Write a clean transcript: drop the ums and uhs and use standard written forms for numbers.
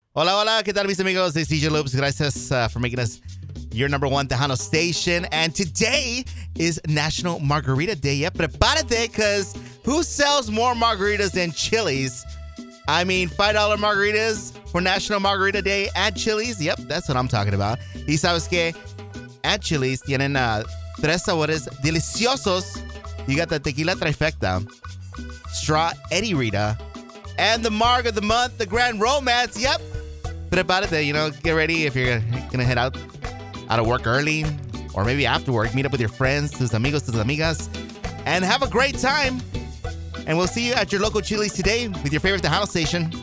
Hola, hola, ¿qué tal, mis amigos? It's DJ Loops. Gracias for making us your number one Tejano station. And today is National Margarita Day. Yep, prepárate, because who sells more margaritas than Chili's? I mean, $5 margaritas for National Margarita Day at Chili's. Yep, that's what I'm talking about. Y sabes que at Chili's tienen tres sabores deliciosos. You got the Tequila Trifecta, Straw Eddie Rita, and the Marg of the Month, the Grand Romance. Yep. Prepárate, get ready if you're going to head out of work early or maybe after work. Meet up with your friends, tus amigos, tus amigas, and have a great time. And we'll see you at your local Chili's today with your favorite Tejano station.